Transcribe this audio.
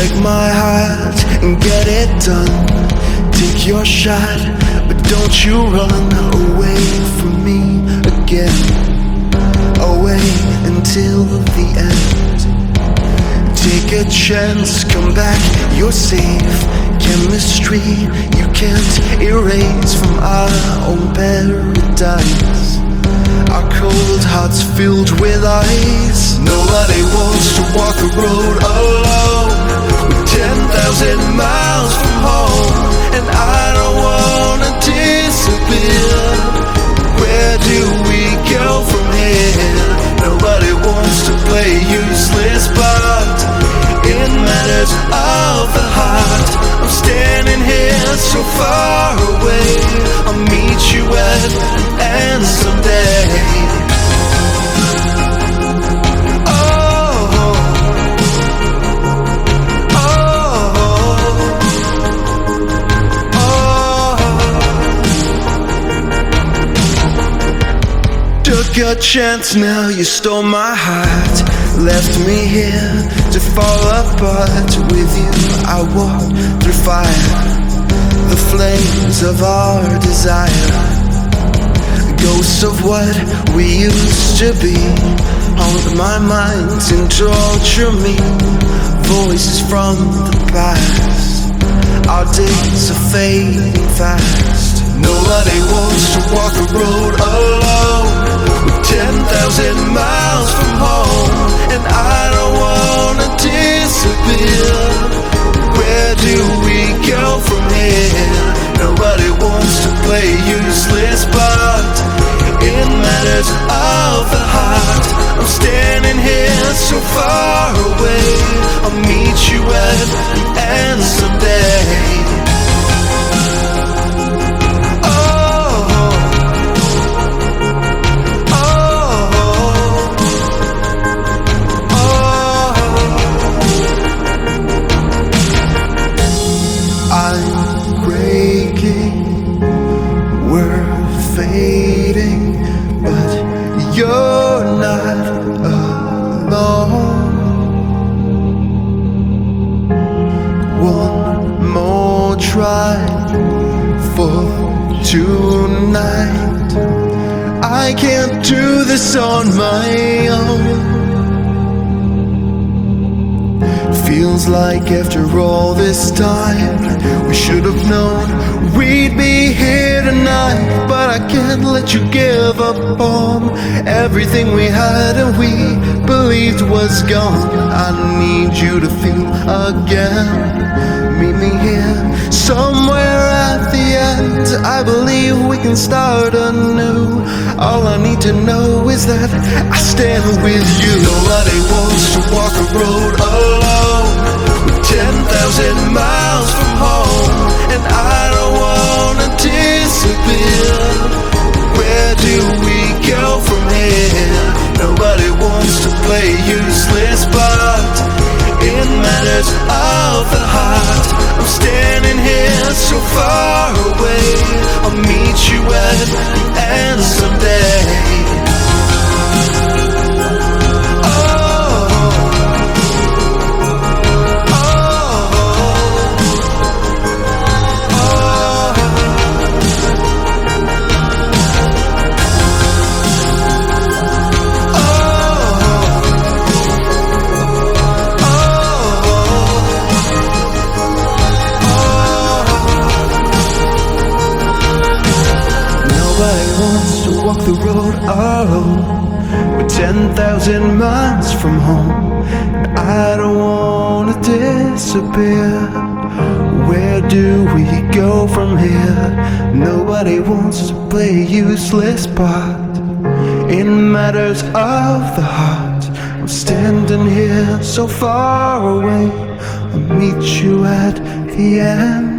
break my heart and get it done. Take your shot, but don't you run away from me again. Away until the end. Take a chance, come back, you're safe. Chemistry you can't erase from our own paradise. Our cold hearts filled with ice. Nobody wants to walk the road alone. We're 10,000 miles from home, and I don't wanna disappear. Where do we go from here? Nobody wants to play useless part in matters of the heart. I'm standing here so far away. I'll meet you at the end someday. Took a chance, now you stole my heart. Left me here to fall apart. With you I walk through fire, the flames of our desire. Ghosts of what we used to be haunt my mind and torture me. Voices from the past, our days are fading fast. Nobody wants to walk the road alone. We're 10,000 miles from home, and I don't wanna disappear. Where do we go from here? Nobody wants to play useless part in matters of the heart. I'm standing here so far away. I'll meet you at the end someday. Fading, but you're not alone. One more try for tonight. I can't do this on my own. Feels like after all this time we should have known we'd be here tonight. But I can't let you give up on everything we had and we believed was gone. I need you to feel again. Meet me here somewhere at the end. I believe we can start anew. All I need to know is that I stand with you. Nobody wants to walk a road alone. We're 10,000 miles from home, and I don't wanna disappear. Where do we go from here? Nobody wants to play useless part in matters of the heart. I'm standing here so far away. I'll meet you at the end someday. Nobody wants to walk the road alone. We're 10,000 miles from home, and I don't wanna disappear. Where do we go from here? Nobody wants to play a useless part in matters of the heart. I'm standing here so far away. I'll meet you at the end.